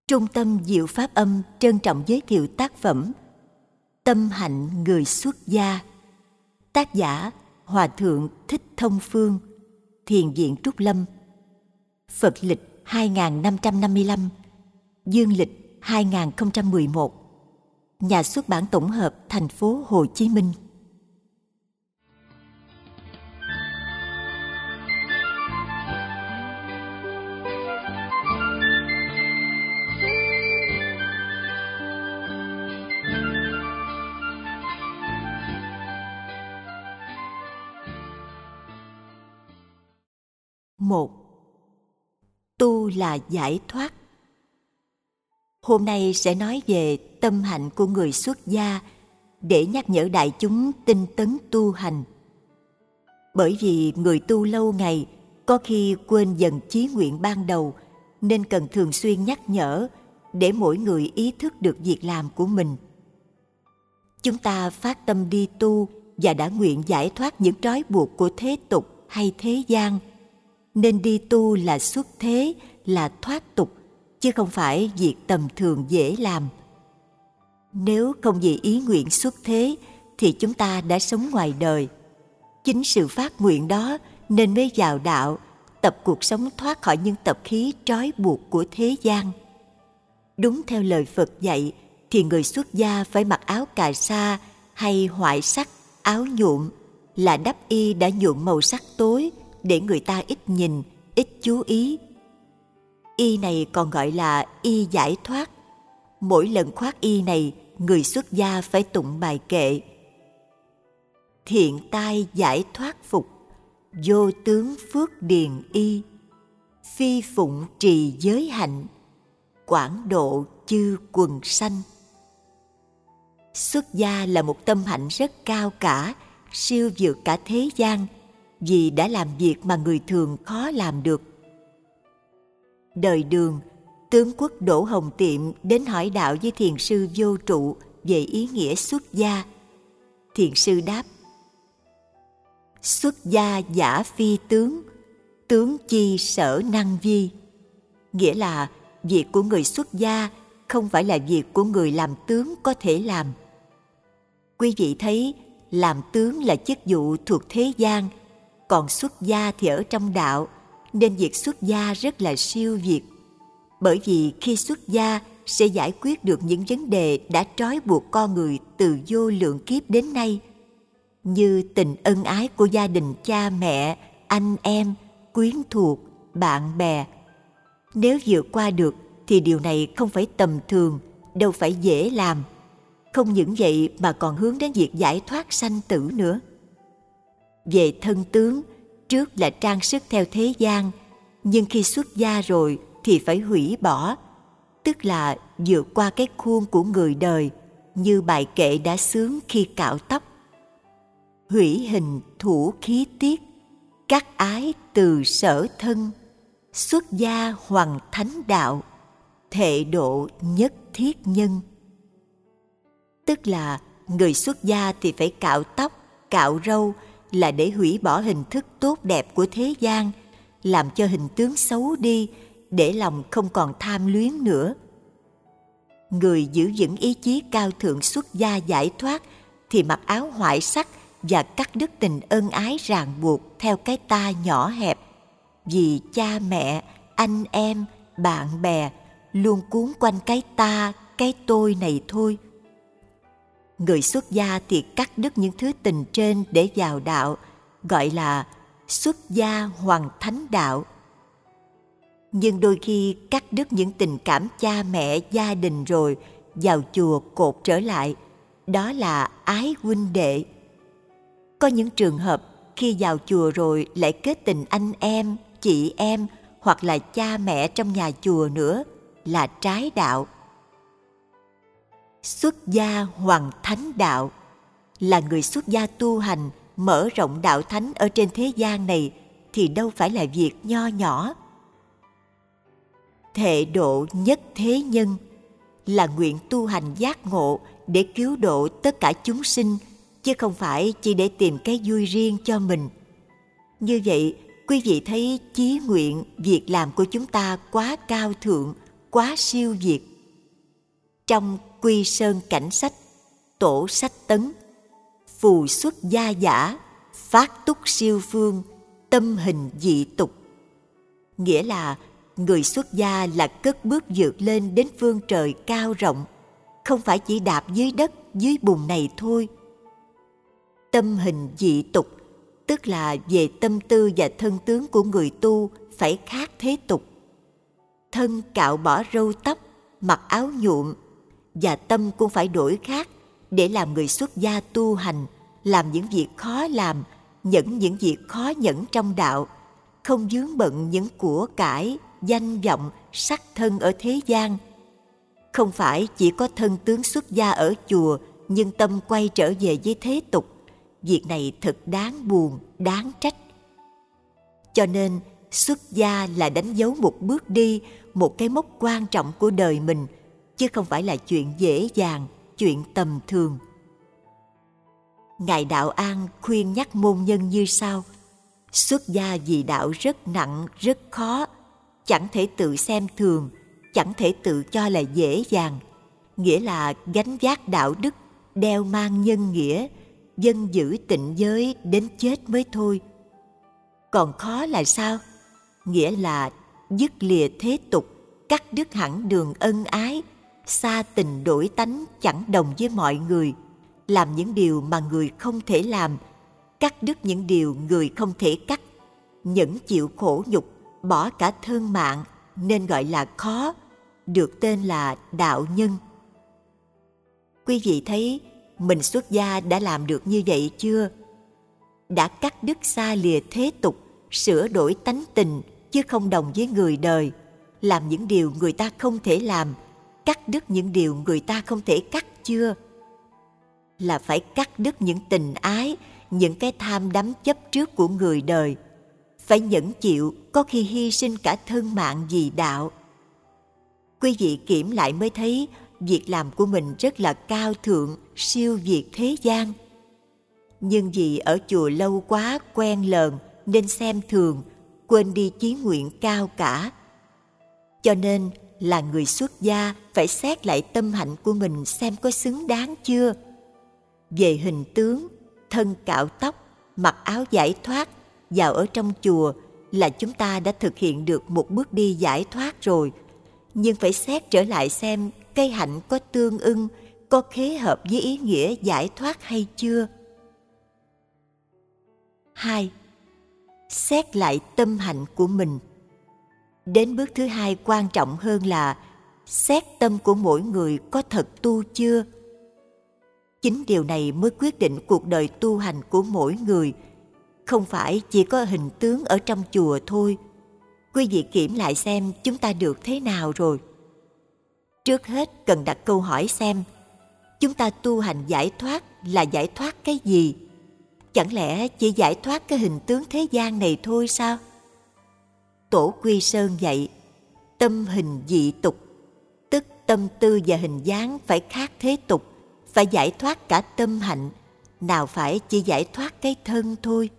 Trung tâm Diệu Pháp Âm trân trọng giới thiệu tác phẩm Tâm hạnh người xuất gia. Tác giả Hòa thượng Thích Thông Phương, Thiền viện Trúc Lâm. Phật lịch 2555, Dương lịch 2011. Nhà xuất bản tổng hợp thành phố Hồ Chí Minh. Một, tu là giải thoát. Hôm nay sẽ nói về tâm hạnh của người xuất gia để nhắc nhở đại chúng tinh tấn tu hành. Bởi vì người tu lâu ngày có khi quên dần chí nguyện ban đầu, nên cần thường xuyên nhắc nhở để mỗi người ý thức được việc làm của mình. Chúng ta phát tâm đi tu và đã nguyện giải thoát những trói buộc của thế tục hay thế gian, nên đi tu là xuất thế, là thoát tục, chứ không phải việc tầm thường dễ làm. Nếu không vì ý nguyện xuất thế thì chúng ta đã sống ngoài đời. Chính sự phát nguyện đó nên mới vào đạo, tập cuộc sống thoát khỏi những tập khí trói buộc của thế gian. Đúng theo lời Phật dạy thì người xuất gia phải mặc áo cà sa hay hoại sắc, áo nhuộm, là đắp y đã nhuộm màu sắc tối để người ta ít nhìn, ít chú ý. Y này còn gọi là y giải thoát. Mỗi lần khoác y này, người xuất gia phải tụng bài kệ: thiện tai giải thoát phục, vô tướng phước điền y, phi phụng trì giới hạnh, quảng độ chư quần sanh. Xuất gia là một tâm hạnh rất cao cả, siêu vượt cả thế gian, vì đã làm việc mà người thường khó làm được. Đời Đường, tướng quốc Đỗ Hồng Tiệm đến hỏi đạo với thiền sư Vô Trụ về ý nghĩa xuất gia. Thiền sư đáp: xuất gia giả phi tướng, tướng chi sở năng vi. Nghĩa là việc của người xuất gia không phải là việc của người làm tướng có thể làm. Quý vị thấy, làm tướng là chức vụ thuộc thế gian, còn xuất gia thì ở trong đạo, nên việc xuất gia rất là siêu việt. Bởi vì khi xuất gia sẽ giải quyết được những vấn đề đã trói buộc con người từ vô lượng kiếp đến nay, như tình ân ái của gia đình cha mẹ, anh em, quyến thuộc, bạn bè. Nếu vượt qua được thì điều này không phải tầm thường, đâu phải dễ làm. Không những vậy mà còn hướng đến việc giải thoát sanh tử nữa. Về thân tướng, trước là trang sức theo thế gian, nhưng khi xuất gia rồi thì phải hủy bỏ, tức là vượt qua cái khuôn của người đời, như bài kệ đã xướng khi cạo tóc: hủy hình thủ khí tiết, cắt ái từ sở thân, xuất gia hoằng thánh đạo, thệ độ nhất thiết nhân. Tức là người xuất gia thì phải cạo tóc, cạo râu, là để hủy bỏ hình thức tốt đẹp của thế gian, làm cho hình tướng xấu đi, để lòng không còn tham luyến nữa. Người giữ vững ý chí cao thượng xuất gia giải thoát thì mặc áo hoại sắc và cắt đứt tình ân ái ràng buộc theo cái ta nhỏ hẹp, vì cha mẹ, anh em, bạn bè luôn cuốn quanh cái ta, cái tôi này thôi. Người xuất gia thì cắt đứt những thứ tình trên để vào đạo, gọi là xuất gia hoằng thánh đạo. Nhưng đôi khi cắt đứt những tình cảm cha mẹ, gia đình rồi vào chùa cột trở lại, đó là ái huynh đệ. Có những trường hợp khi vào chùa rồi lại kết tình anh em, chị em hoặc là cha mẹ trong nhà chùa nữa, là trái đạo. Xuất gia hoằng thánh đạo là người xuất gia tu hành mở rộng đạo thánh ở trên thế gian này thì đâu phải là việc nho nhỏ. Thệ độ nhất thế nhân là nguyện tu hành giác ngộ để cứu độ tất cả chúng sinh, chứ không phải chỉ để tìm cái vui riêng cho mình. Như vậy, quý vị thấy chí nguyện, việc làm của chúng ta quá cao thượng, quá siêu việt. Trong Quy Sơn Cảnh Sách, Tổ Sách Tấn, phù xuất gia giả, phát túc siêu phương, tâm hình dị tục. Nghĩa là người xuất gia là cất bước vượt lên đến phương trời cao rộng, không phải chỉ đạp dưới đất, dưới bùn này thôi. Tâm hình dị tục, tức là về tâm tư và thân tướng của người tu phải khác thế tục. Thân cạo bỏ râu tóc, mặc áo nhuộm, và tâm cũng phải đổi khác để làm người xuất gia tu hành, làm những việc khó làm, nhẫn những việc khó nhẫn trong đạo, không vướng bận những của cải, danh vọng, sắc thân ở thế gian. Không phải chỉ có thân tướng xuất gia ở chùa nhưng tâm quay trở về với thế tục. Việc này thật đáng buồn, đáng trách. Cho nên xuất gia là đánh dấu một bước đi, một cái mốc quan trọng của đời mình, chứ không phải là chuyện dễ dàng, chuyện tầm thường. Ngài Đạo An khuyên nhắc môn nhân như sau: xuất gia vì đạo rất nặng, rất khó, chẳng thể tự xem thường, chẳng thể tự cho là dễ dàng. Nghĩa là gánh vác đạo đức, đeo mang nhân nghĩa, dân giữ tịnh giới đến chết mới thôi. Còn khó là sao? Nghĩa là dứt lìa thế tục, cắt đứt hẳn đường ân ái, xa tình đổi tánh, chẳng đồng với mọi người, làm những điều mà người không thể làm, cắt đứt những điều người không thể cắt, nhẫn chịu khổ nhục, bỏ cả thân mạng, nên gọi là khó, được tên là đạo nhân. Quý vị thấy mình xuất gia đã làm được như vậy chưa? Đã cắt đứt xa lìa thế tục, sửa đổi tánh tình chứ không đồng với người đời, làm những điều người ta không thể làm, cắt đứt những điều người ta không thể cắt chưa? Là phải cắt đứt những tình ái, những cái tham đắm chấp trước của người đời, phải nhẫn chịu, có khi hy sinh cả thân mạng vì đạo. Quý vị kiểm lại mới thấy việc làm của mình rất là cao thượng, siêu việt thế gian. Nhưng vì ở chùa lâu quá quen lờn nên xem thường, quên đi chí nguyện cao cả. Cho nên là người xuất gia phải xét lại tâm hạnh của mình xem có xứng đáng chưa. Về hình tướng, thân cạo tóc, mặc áo giải thoát, vào ở trong chùa là chúng ta đã thực hiện được một bước đi giải thoát rồi. Nhưng phải xét trở lại xem cái hạnh có tương ưng, có khế hợp với ý nghĩa giải thoát hay chưa. 2. Xét lại tâm hạnh của mình. Đến bước thứ hai quan trọng hơn là xét tâm của mỗi người có thật tu chưa. Chính điều này mới quyết định cuộc đời tu hành của mỗi người, không phải chỉ có hình tướng ở trong chùa thôi. Quý vị kiểm lại xem chúng ta được thế nào rồi. Trước hết cần đặt câu hỏi xem chúng ta tu hành giải thoát là giải thoát cái gì? Chẳng lẽ chỉ giải thoát cái hình tướng thế gian này thôi sao? Tổ Quy Sơn dạy tâm hình dị tục, tức tâm tư và hình dáng phải khác thế tục, phải giải thoát cả tâm hạnh, nào phải chỉ giải thoát cái thân thôi.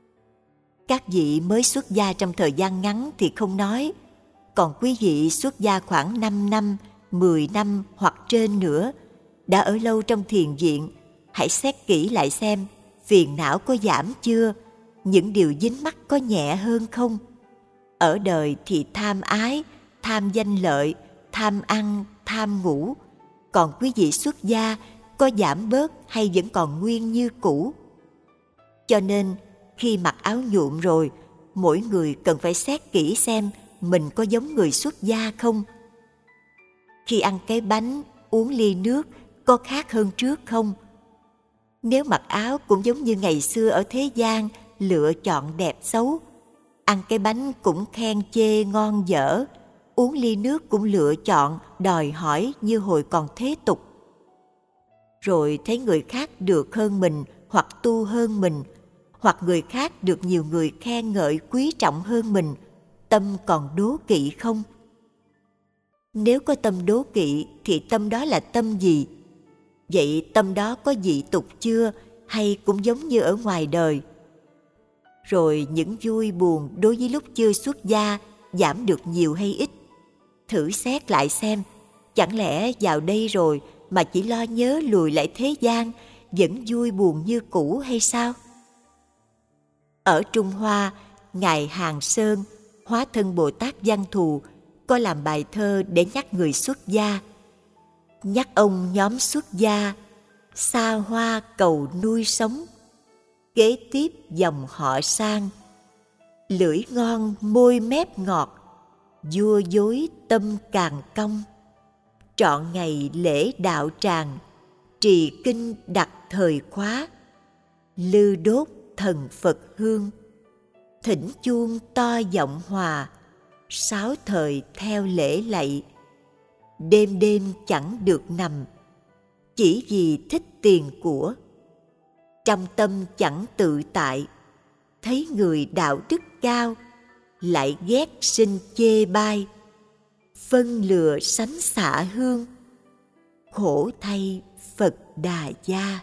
Các vị mới xuất gia trong thời gian ngắn thì không nói, còn quý vị xuất gia khoảng 5 năm, 10 năm hoặc trên nữa, đã ở lâu trong thiền viện, hãy xét kỹ lại xem phiền não có giảm chưa, những điều dính mắc có nhẹ hơn không. Ở đời thì tham ái, tham danh lợi, tham ăn, tham ngủ, còn quý vị xuất gia có giảm bớt hay vẫn còn nguyên như cũ? Cho nên khi mặc áo nhuộm rồi, mỗi người cần phải xét kỹ xem mình có giống người xuất gia không. Khi ăn cái bánh, uống ly nước có khác hơn trước không? Nếu mặc áo cũng giống như ngày xưa ở thế gian, lựa chọn đẹp xấu, ăn cái bánh cũng khen chê ngon dở, uống ly nước cũng lựa chọn, đòi hỏi như hồi còn thế tục. Rồi thấy người khác được hơn mình hoặc tu hơn mình, hoặc người khác được nhiều người khen ngợi quý trọng hơn mình, tâm còn đố kỵ không? Nếu có tâm đố kỵ thì tâm đó là tâm gì? Vậy tâm đó có dị tục chưa, hay cũng giống như ở ngoài đời? Rồi những vui buồn đối với lúc chưa xuất gia giảm được nhiều hay ít? Thử xét lại xem, chẳng lẽ vào đây rồi mà chỉ lo nhớ lùi lại thế gian, vẫn vui buồn như cũ hay sao? Ở Trung Hoa, Ngài Hàng Sơn, hóa thân Bồ Tát Văn Thù, có làm bài thơ để nhắc người xuất gia. Nhắc ông nhóm xuất gia, xa hoa cầu nuôi sống, kế tiếp dòng họ sang, lưỡi ngon môi mép ngọt, vua dối tâm càng cong. Trọn ngày lễ đạo tràng, trì kinh đặt thời khóa, lư đốt thần Phật hương, thỉnh chuông to giọng hòa, sáu thời theo lễ lạy. Đêm đêm chẳng được nằm, chỉ vì thích tiền của. Trong tâm chẳng tự tại, thấy người đạo đức cao, lại ghét sinh chê bai. Phân lừa sánh xạ hương, khổ thay Phật Đà Gia.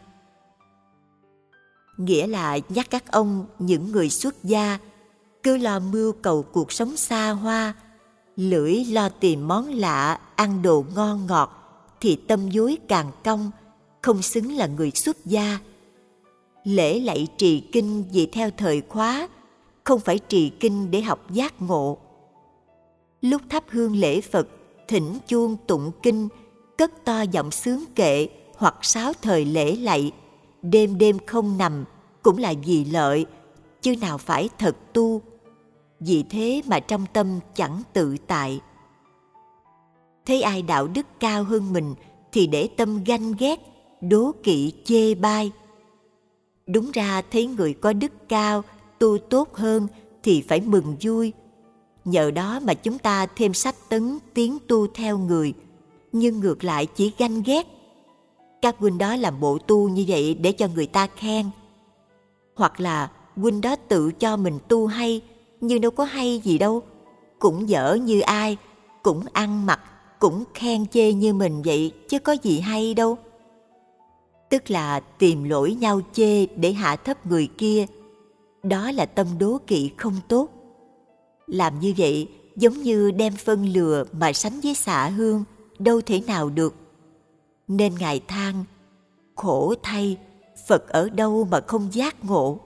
Nghĩa là nhắc các ông, những người xuất gia, cứ lo mưu cầu cuộc sống xa hoa, lưỡi lo tìm món lạ, ăn đồ ngon ngọt, thì tâm dối càng cong, không xứng là người xuất gia. Lễ lạy trì kinh vì theo thời khóa, không phải trì kinh để học giác ngộ. Lúc thắp hương lễ Phật, thỉnh chuông tụng kinh, cất to giọng sướng kệ hoặc sáu thời lễ lạy, đêm đêm không nằm, cũng là vì lợi, chứ nào phải thật tu. Vì thế mà trong tâm chẳng tự tại. Thấy ai đạo đức cao hơn mình thì để tâm ganh ghét, đố kỵ chê bai. Đúng ra thấy người có đức cao, tu tốt hơn thì phải mừng vui. Nhờ đó mà chúng ta thêm sách tấn tiến tu theo người, nhưng ngược lại chỉ ganh ghét. Các huynh đó làm bộ tu như vậy để cho người ta khen. Hoặc là huynh đó tự cho mình tu hay, nhưng đâu có hay gì đâu. Cũng dở như ai, cũng ăn mặc, cũng khen chê như mình vậy, chứ có gì hay đâu. Tức là tìm lỗi nhau chê để hạ thấp người kia. Đó là tâm đố kỵ không tốt. Làm như vậy giống như đem phân lừa mà sánh với xạ hương, đâu thể nào được. Nên Ngài than, khổ thay, Phật ở đâu mà không giác ngộ.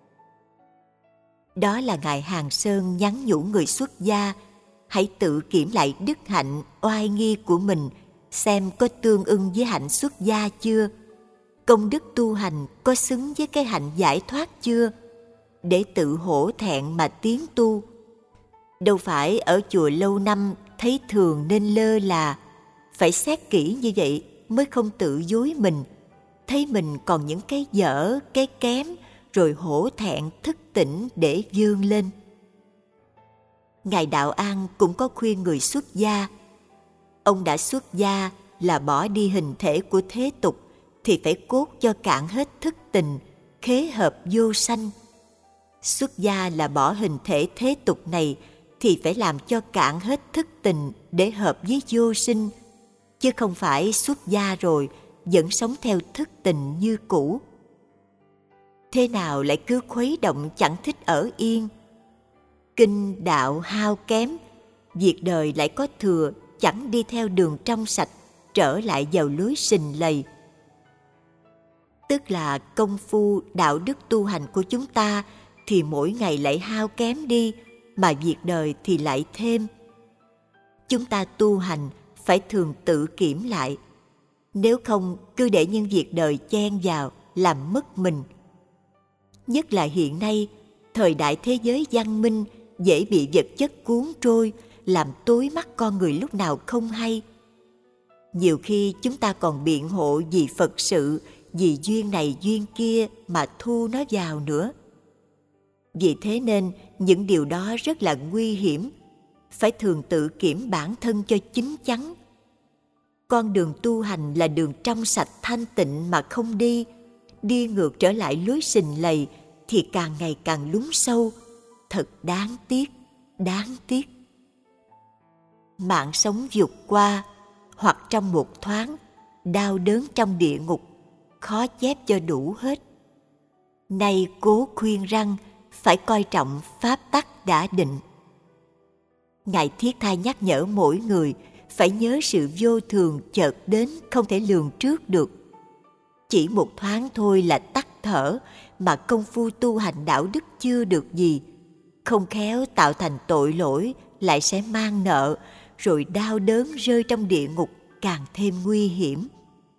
Đó là Ngài Hàng Sơn nhắn nhủ người xuất gia, hãy tự kiểm lại đức hạnh, oai nghi của mình, xem có tương ưng với hạnh xuất gia chưa, công đức tu hành có xứng với cái hạnh giải thoát chưa, để tự hổ thẹn mà tiến tu. Đâu phải ở chùa lâu năm thấy thường nên lơ là, phải xét kỹ như vậy mới không tự dối mình, thấy mình còn những cái dở, cái kém, rồi hổ thẹn thức tỉnh để vươn lên. Ngài Đạo An cũng có khuyên người xuất gia. Ông đã xuất gia là bỏ đi hình thể của thế tục, thì phải cốt cho cạn hết thức tình, khế hợp vô sanh. Xuất gia là bỏ hình thể thế tục này, thì phải làm cho cạn hết thức tình để hợp với vô sinh, chứ không phải xuất gia rồi vẫn sống theo thức tình như cũ. Thế nào lại cứ khuấy động chẳng thích ở yên? Kinh đạo hao kém, việc đời lại có thừa, chẳng đi theo đường trong sạch, trở lại vào lối sình lầy. Tức là công phu đạo đức tu hành của chúng ta thì mỗi ngày lại hao kém đi, mà việc đời thì lại thêm. Chúng ta tu hành phải thường tự kiểm lại, nếu không cứ để những việc đời chen vào làm mất mình. Nhất là hiện nay, thời đại thế giới văn minh dễ bị vật chất cuốn trôi, làm tối mắt con người lúc nào không hay. Nhiều khi chúng ta còn biện hộ vì Phật sự, vì duyên này duyên kia mà thu nó vào nữa. Vì thế nên những điều đó rất là nguy hiểm, phải thường tự kiểm bản thân cho chín chắn. Con đường tu hành là đường trong sạch thanh tịnh mà không đi, đi ngược trở lại lối sình lầy thì càng ngày càng lún sâu. Thật đáng tiếc, đáng tiếc. Mạng sống vụt qua, hoặc trong một thoáng, đau đớn trong địa ngục, khó chép cho đủ hết. Nay cố khuyên rằng phải coi trọng pháp tắc đã định. Ngài thiết tha nhắc nhở mỗi người phải nhớ sự vô thường chợt đến không thể lường trước được. Chỉ một thoáng thôi là tắt thở mà công phu tu hành đạo đức chưa được gì. Không khéo tạo thành tội lỗi, lại sẽ mang nợ, rồi đau đớn rơi trong địa ngục càng thêm nguy hiểm.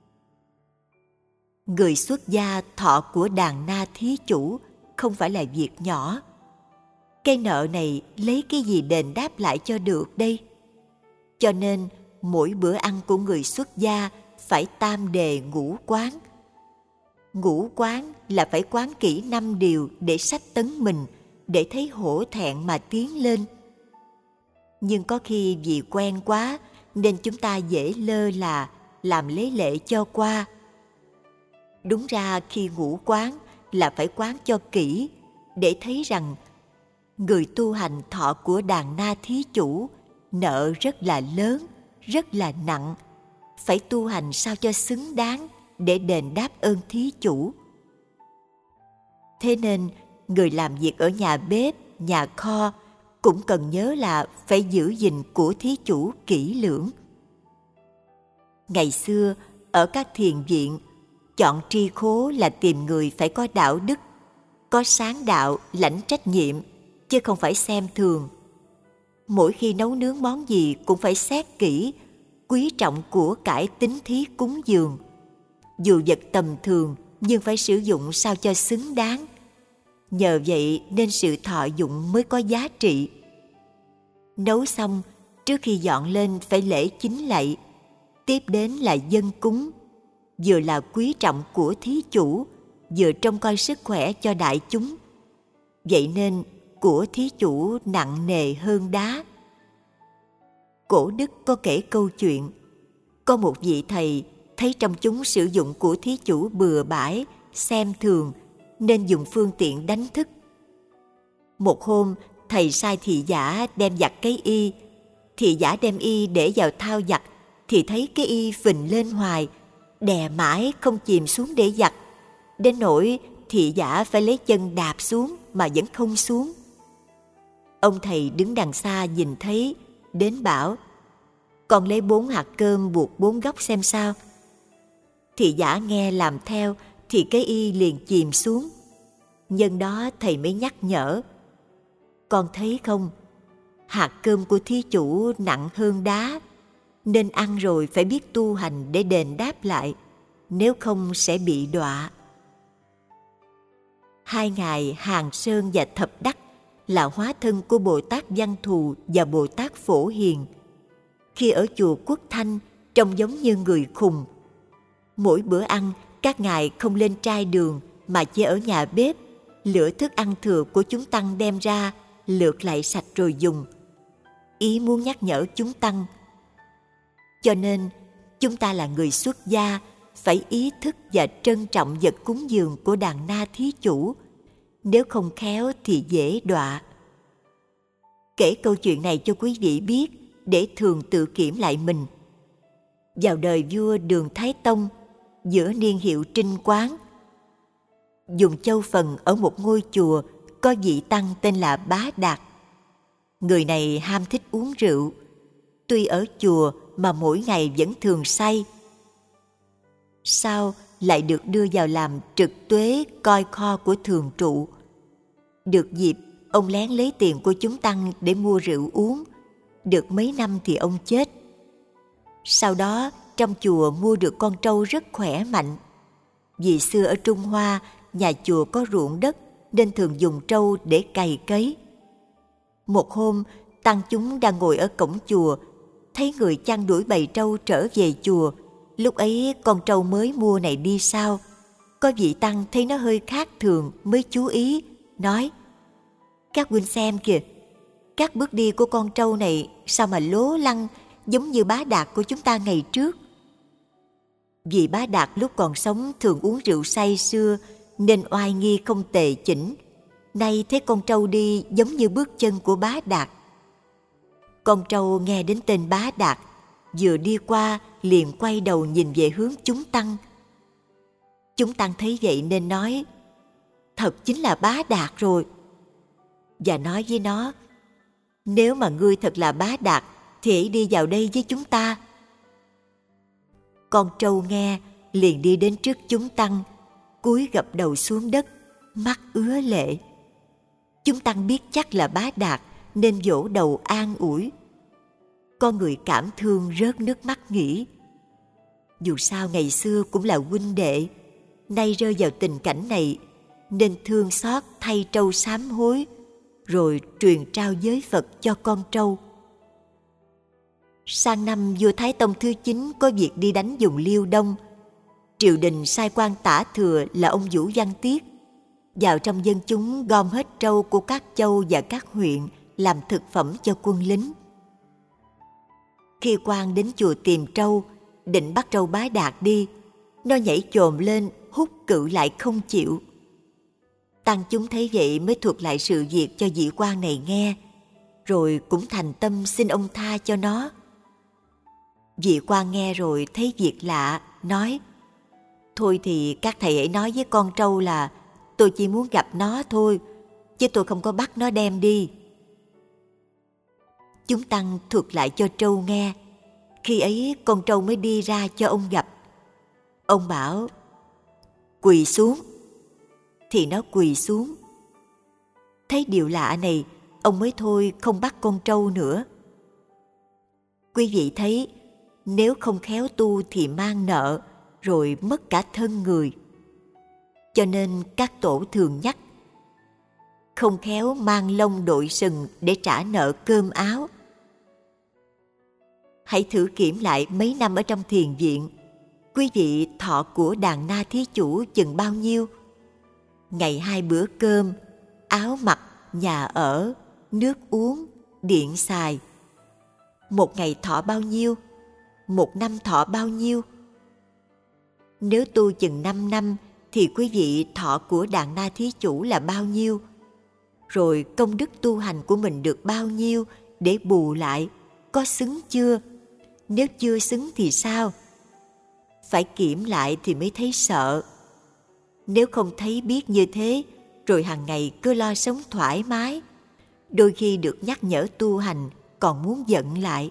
Người xuất gia thọ của đàn na thí chủ không phải là việc nhỏ. Cái nợ này lấy cái gì đền đáp lại cho được đây? Cho nên mỗi bữa ăn của người xuất gia phải tam đề ngũ quán. Ngũ quán là phải quán kỹ 5 điều để sách tấn mình, để thấy hổ thẹn mà tiến lên. Nhưng có khi vì quen quá nên chúng ta dễ lơ là, làm lấy lệ cho qua. Đúng ra khi ngũ quán là phải quán cho kỹ, để thấy rằng người tu hành thọ của đàn na thí chủ nợ rất là lớn, rất là nặng, phải tu hành sao cho xứng đáng để đền đáp ơn thí chủ. Thế nên người làm việc ở nhà bếp, nhà kho cũng cần nhớ là phải giữ gìn của thí chủ kỹ lưỡng. Ngày xưa ở các thiền viện, chọn tri khố là tìm người phải có đạo đức, có sáng đạo, lãnh trách nhiệm, chứ không phải xem thường. Mỗi khi nấu nướng món gì cũng phải xét kỹ, quý trọng của cải tín thí cúng dường. Dù vật tầm thường nhưng phải sử dụng sao cho xứng đáng. Nhờ vậy nên sự thọ dụng mới có giá trị. Nấu xong, trước khi dọn lên phải lễ chính lạy. Tiếp đến là dâng cúng, vừa là quý trọng của thí chủ, vừa trông coi sức khỏe cho đại chúng. Vậy nên của thí chủ nặng nề hơn đá. Cổ đức có kể câu chuyện, có một vị thầy thấy trong chúng sử dụng của thí chủ bừa bãi, xem thường, nên dùng phương tiện đánh thức. Một hôm, thầy sai thị giả đem giặt cái y. Thị giả đem y để vào thao giặt, thì thấy cái y phình lên hoài, đè mãi không chìm xuống để giặt. Đến nỗi thị giả phải lấy chân đạp xuống mà vẫn không xuống. Ông thầy đứng đằng xa nhìn thấy, đến bảo: "Con lấy 4 hạt cơm buộc 4 góc xem sao." Thị giả nghe làm theo thì cái y liền chìm xuống. Nhân đó thầy mới nhắc nhở: "Con thấy không, hạt cơm của thí chủ nặng hơn đá, nên ăn rồi phải biết tu hành để đền đáp lại, nếu không sẽ bị đọa." Hai ngài Hàng Sơn và Thập Đắc là hóa thân của Bồ Tát Văn Thù và Bồ Tát Phổ Hiền. Khi ở chùa Quốc Thanh, trông giống như người khùng. Mỗi bữa ăn, các ngài không lên trai đường mà chỉ ở nhà bếp, lựa thức ăn thừa của chúng tăng đem ra, lượt lại sạch rồi dùng. Ý muốn nhắc nhở chúng tăng. Cho nên, chúng ta là người xuất gia, phải ý thức và trân trọng vật cúng dường của đàn na thí chủ, nếu không khéo thì dễ đọa. Kể câu chuyện này cho quý vị biết để thường tự kiểm lại mình. Vào đời vua Đường Thái Tông, giữa niên hiệu Trinh Quán, dùng châu phần ở một ngôi chùa có vị tăng tên là Bá Đạt. Người này ham thích uống rượu, tuy ở chùa mà mỗi ngày vẫn thường say. Sau lại được đưa vào làm trực tuế coi kho của thường trụ. Được dịp, ông lén lấy tiền của chúng tăng để mua rượu uống. Được mấy năm thì ông chết. Sau đó, trong chùa mua được con trâu rất khỏe mạnh. Vì xưa ở Trung Hoa, nhà chùa có ruộng đất nên thường dùng trâu để cày cấy. Một hôm, tăng chúng đang ngồi ở cổng chùa, thấy người chăn đuổi bầy trâu trở về chùa. Lúc ấy con trâu mới mua này đi sao? Có vị tăng thấy nó hơi khác thường mới chú ý, nói: "Các huynh xem kìa, các bước đi của con trâu này sao mà lố lăng, giống như Bá Đạt của chúng ta ngày trước." Vì Bá Đạt lúc còn sống thường uống rượu say sưa nên oai nghi không tề chỉnh. Nay thấy con trâu đi giống như bước chân của Bá Đạt. Con trâu nghe đến tên Bá Đạt, vừa đi qua liền quay đầu nhìn về hướng chúng tăng. Chúng tăng thấy vậy nên nói: "Thật chính là Bá Đạt rồi." Và nói với nó: Nếu mà ngươi thật là bá đạt thì hãy đi vào đây với chúng ta. Con trâu nghe liền đi đến trước chúng tăng, cúi gập đầu xuống đất, mắt ứa lệ. Chúng tăng biết chắc là bá đạt nên vỗ đầu an ủi. Con người cảm thương rớt nước mắt nghĩ, dù sao ngày xưa cũng là huynh đệ, nay rơi vào tình cảnh này nên thương xót thay trâu sám hối, rồi truyền trao giới Phật cho con trâu. Sang năm vua Thái Tông thứ 9 có việc đi đánh vùng Liêu Đông. Triều đình sai quan tả thừa là ông Vũ Văn Tiết vào trong dân chúng gom hết trâu của các châu và các huyện làm thực phẩm cho quân lính. Khi quan đến chùa tìm trâu, định bắt trâu bá đạt đi, nó nhảy chồm lên hút cự lại không chịu. Tăng chúng thấy vậy mới thuật lại sự việc cho vị quan này nghe, rồi cũng thành tâm xin ông tha cho nó. Vị quan nghe rồi thấy việc lạ, nói: thôi thì các thầy hãy nói với con trâu là tôi chỉ muốn gặp nó thôi, chứ tôi không có bắt nó đem đi. Chúng tăng thuật lại cho trâu nghe. Khi ấy con trâu mới đi ra cho ông gặp. Ông bảo: quỳ xuống. Thì nó quỳ xuống. Thấy điều lạ này, ông mới thôi không bắt con trâu nữa. Quý vị thấy, nếu không khéo tu thì mang nợ, rồi mất cả thân người. Cho nên các tổ thường nhắc, không khéo mang lông đội sừng để trả nợ cơm áo. Hãy thử kiểm lại mấy năm ở trong thiền viện, quý vị thọ của đàn na thí chủ chừng bao nhiêu? Ngày 2 bữa cơm, áo mặc, nhà ở, nước uống, điện xài. Một ngày thọ bao nhiêu? Một năm thọ bao nhiêu? Nếu tu chừng 5 năm thì quý vị thọ của đàn na thí chủ là bao nhiêu? Rồi công đức tu hành của mình được bao nhiêu để bù lại, có xứng chưa? Nếu chưa xứng thì sao? Phải kiểm lại thì mới thấy sợ. Nếu không thấy biết như thế, rồi hàng ngày cứ lo sống thoải mái, đôi khi được nhắc nhở tu hành còn muốn giận lại.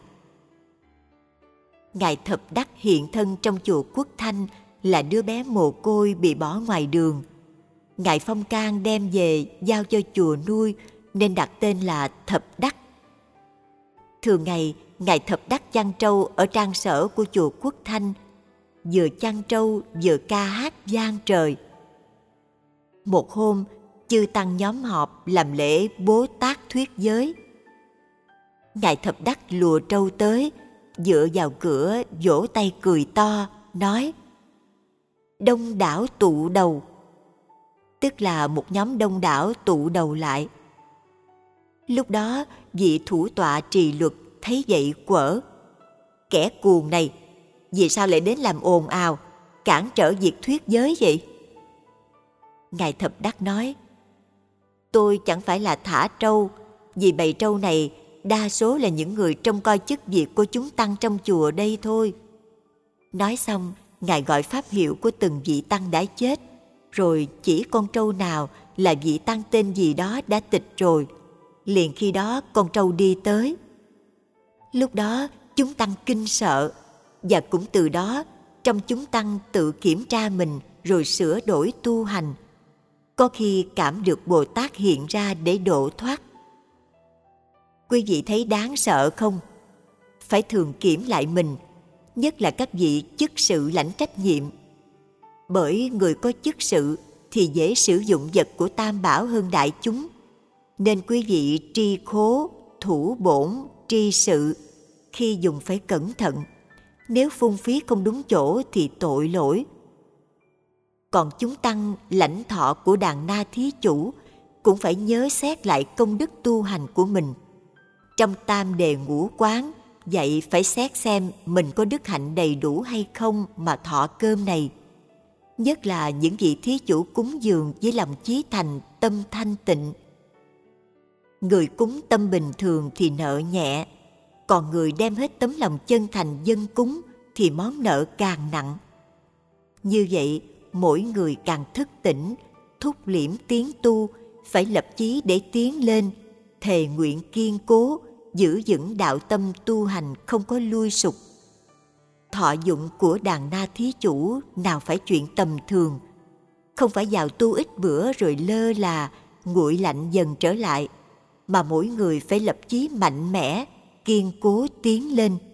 Ngài Thập Đắc hiện thân trong chùa Quốc Thanh là đứa bé mồ côi bị bỏ ngoài đường. Ngài Phong Can đem về giao cho chùa nuôi nên đặt tên là Thập Đắc. Thường ngày, Ngài Thập Đắc chăn trâu ở trang sở của chùa Quốc Thanh, vừa chăn trâu vừa ca hát vang trời. Một hôm, chư tăng nhóm họp làm lễ Bố Tát thuyết giới. Ngài Thập Đắc lùa trâu tới, dựa vào cửa vỗ tay cười to, nói: đông đảo tụ đầu. Tức là một nhóm đông đảo tụ đầu lại. Lúc đó, vị thủ tọa trì luật thấy vậy quở: kẻ cuồng này, vì sao lại đến làm ồn ào, cản trở việc thuyết giới vậy? Ngài Thập Đắc nói: tôi chẳng phải là thả trâu, vì bầy trâu này đa số là những người trông coi chức việc của chúng tăng trong chùa đây thôi. Nói xong, Ngài gọi pháp hiệu của từng vị tăng đã chết, rồi chỉ con trâu nào là vị tăng tên gì đó đã tịch rồi. Liền khi đó con trâu đi tới. Lúc đó chúng tăng kinh sợ, và cũng từ đó trong chúng tăng tự kiểm tra mình rồi sửa đổi tu hành. Có khi cảm được Bồ Tát hiện ra để độ thoát. Quý vị thấy đáng sợ không? Phải thường kiểm lại mình, nhất là các vị chức sự lãnh trách nhiệm. Bởi người có chức sự thì dễ sử dụng vật của Tam Bảo hơn đại chúng. Nên quý vị tri khố, thủ bổn, tri sự, khi dùng phải cẩn thận. Nếu phung phí không đúng chỗ thì tội lỗi. Còn chúng tăng lãnh thọ của đàn na thí chủ cũng phải nhớ xét lại công đức tu hành của mình. Trong tam đề ngũ quán, vậy phải xét xem mình có đức hạnh đầy đủ hay không mà thọ cơm này. Nhất là những vị thí chủ cúng dường với lòng chí thành, tâm thanh tịnh. Người cúng tâm bình thường thì nợ nhẹ, còn người đem hết tấm lòng chân thành dâng cúng thì món nợ càng nặng. Như vậy, mỗi người càng thức tỉnh, thúc liễm tiến tu, phải lập chí để tiến lên, thề nguyện kiên cố, giữ vững đạo tâm tu hành không có lui sụp. Thọ dụng của đàn na thí chủ nào phải chuyện tầm thường, không phải vào tu ít bữa rồi lơ là, nguội lạnh dần trở lại, mà mỗi người phải lập chí mạnh mẽ, kiên cố tiến lên.